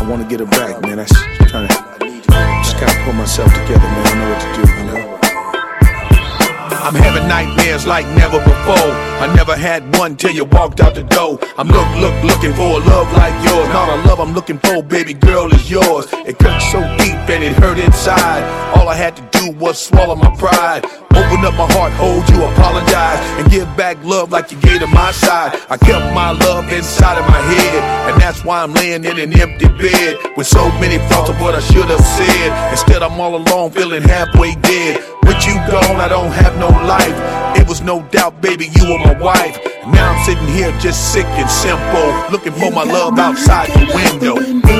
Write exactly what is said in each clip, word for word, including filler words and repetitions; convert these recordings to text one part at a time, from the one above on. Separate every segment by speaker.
Speaker 1: want to get her back, man. That's trying to, just gotta pull myself together, man. I know what to do, you know. I'm having nightmares like never before. I never had one till you walked out the door. I'm look, look, looking for a love like yours. Not a love I'm looking for, baby girl, is yours. It cut so deep and it hurt inside. All I had to do was swallow my pride. Open up my heart, hold you, apologize, and give back love like you gave to my side. I kept my love inside of my head, and that's why I'm laying in an empty bed with so many thoughts of what I should have said. Instead, I'm all alone, feeling halfway dead. With you gone, I don't have no life. It was no doubt, baby, you were my wife. Now I'm sitting here just sick and simple, looking for my love outside the window.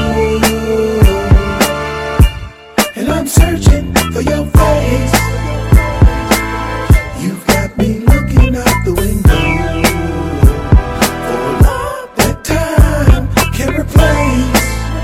Speaker 2: And I'm searching for your face. You've got me looking out the window for a love that time can replace.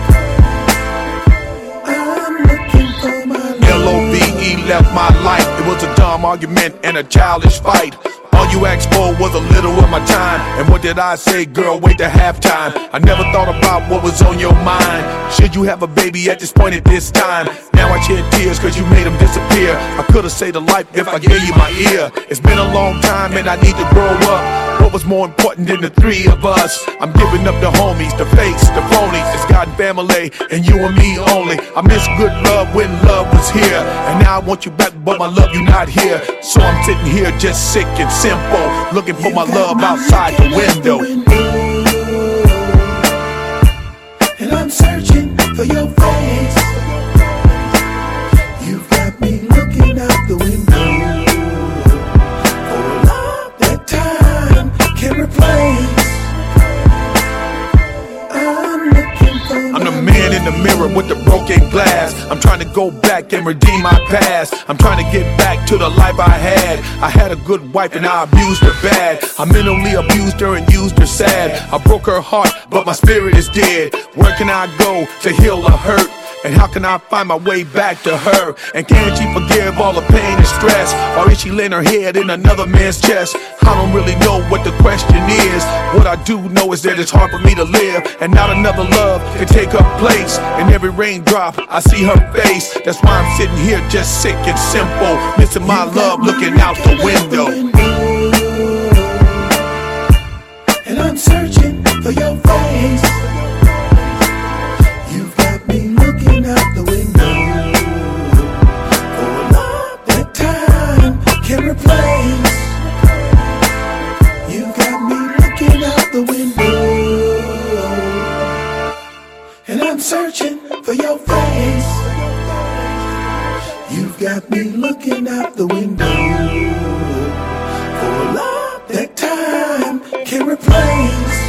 Speaker 2: I'm looking for my love.
Speaker 1: L O V E left my life. It was a dumb argument and a childish fight. All you asked for was a little of my time. And what did I say, girl, wait till halftime. I never thought about what was on your mind. Should you have a baby at this point at this time? Now I shed tears cause you made them disappear. I could've saved a life if I gave you my ear. It's been a long time and I need to grow up. What was more important than the three of us? I'm giving up the homies, the fakes, the phonies. It's God and family and you and me only. I miss good love when love was here. And now I want you back but my love you not here. So I'm sitting here just sick and simple, looking for my love outside the window.
Speaker 2: And I'm searching for your face. You've got me looking out the window for a love that time can replace. I'm looking for
Speaker 1: I'm the man in the mirror with the broken glass. I'm trying to go back and redeem my past. I'm trying to get back to the life I had. I had a good wife and I abused her bad. I mentally abused her and used her sad. I broke her heart, but my spirit is dead. Where can I go to heal the hurt? And how can I find my way back to her? And can she forgive all the pain and stress? Or is she laying her head in another man's chest? I don't really know what the question is. What I do know is that it's hard for me to live, and not another love can take her place. In every raindrop I see her face. That's why I'm sitting here just sick and simple, missing my love looking out the window.
Speaker 2: And I'm searching for your face. You've got me looking out the window for a love that time can replace. You got me looking out the window, and I'm searching for your face. You've got me looking out the window for a love that time can replace.